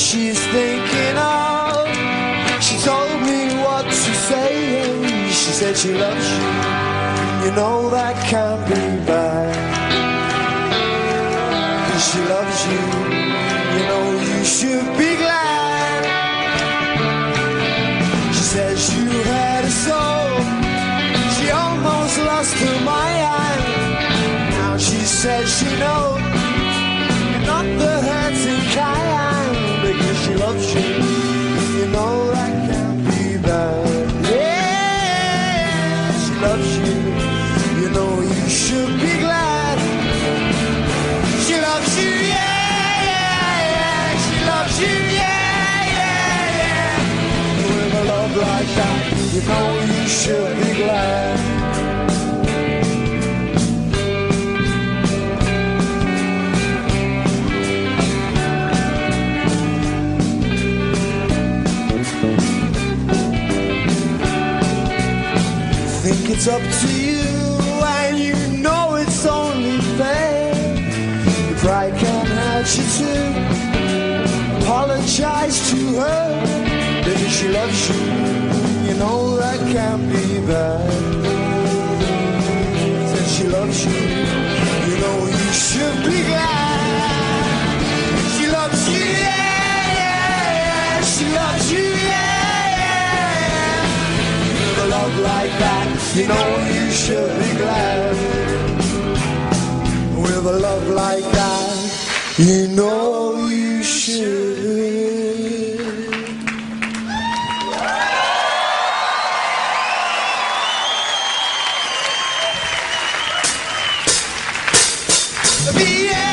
she's thinking of. She told me what to say. She said she loves you. You know that can't be bad. She loves you. You know you should be glad. She says you had a soul. She almost lost her mind. Now she says she knows you're not the hurting kind, because she loves you. You know that can't be bad. Yeah, she loves you. You know you should be glad. She loves you, yeah, yeah, yeah. She loves you, yeah, yeah, yeah. With a love like that, you know you should be glad. Think it's up to you, and you know it's only fair. Your pride can't hurt you to apologize to her, because she loves you. You know that can't be bad. Said she loves you. You know you should be glad. She loves you, yeah, yeah, yeah. She loves you, yeah, yeah, yeah. With a love like that, you know you should be glad. With a love like that, you know you should. Yeah.